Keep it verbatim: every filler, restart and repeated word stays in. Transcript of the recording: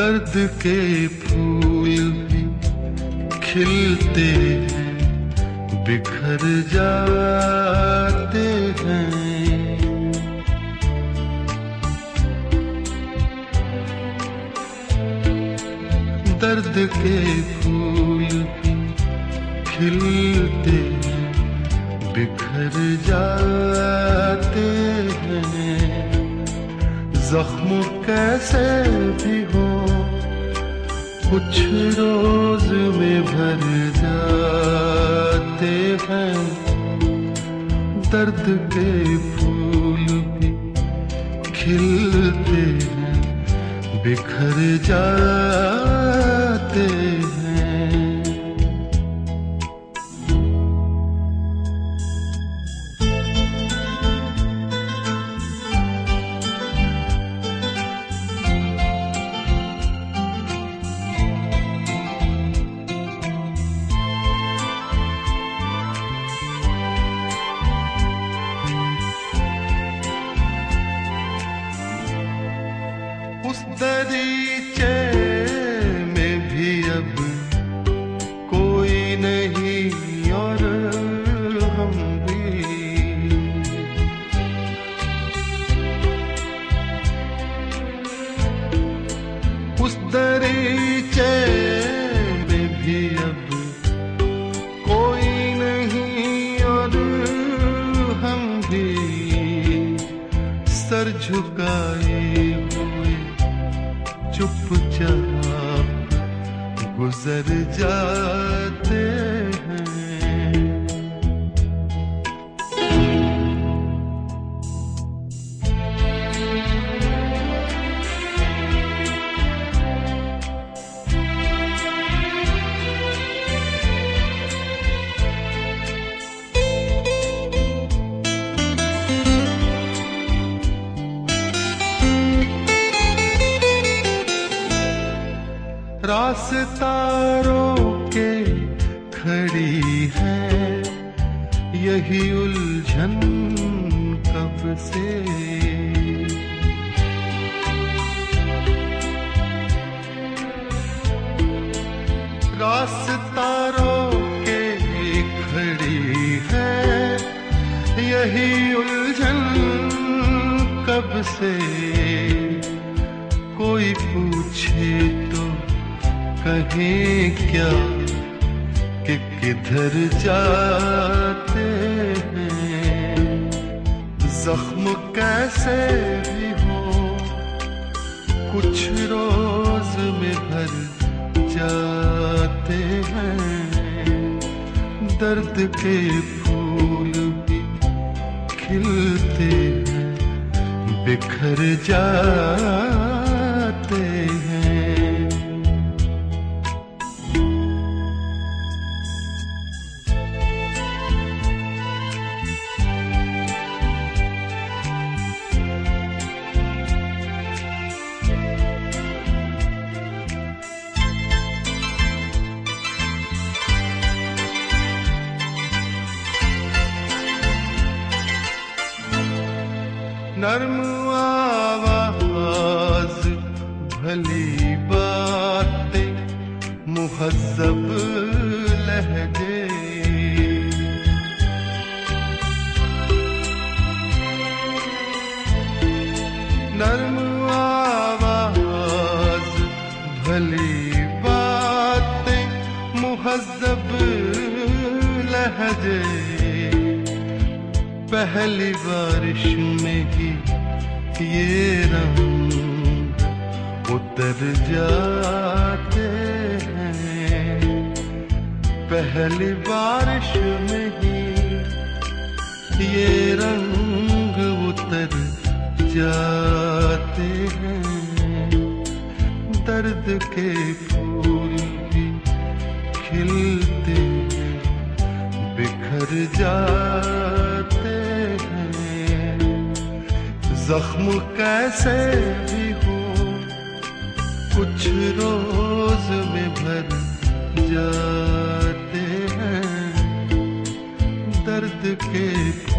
दर्द के फूल भी खिलते हैं, बिखर जाते हैं। दर्द के फूल भी खिलते हैं, बिखर जाते हैं। जख्म कैसे भी हो कुछ रोज में भर जाते हैं। दर्द के फूल भी खिलते हैं, बिखर जाते हैं। उस दरीचे में भी अब कोई नहीं और हम भी। उस दरीचे में भी अब कोई नहीं और हम भी। सर झुकाए हुए चुपचाप गुजर जाते हैं। रास्ता रोके खड़ी है यही उलझन कब से। रास्ता रोके खड़ी है यही उलझन कब से। कोई पूछे तो कहें क्या कि किधर जाते हैं। जख्म कैसे भी हो कुछ रोज में भर जाते हैं। दर्द के फूल भी खिलते हैं, बिखर जाते हैं। नर्म आवाज भली बातें मुहज़्ज़ब लहजे। नर्म आवाज भली बातें मुहज़्ज़ब लहजे। पहली बारिश में ही ये रंग उतर जाते हैं। पहली बारिश में ही ये रंग उतर जाते हैं। दर्द के फूल भी खिलते हैं, बिखर जाते हैं। जख्म कैसे भी हो कुछ रोज में भर जाते हैं। दर्द के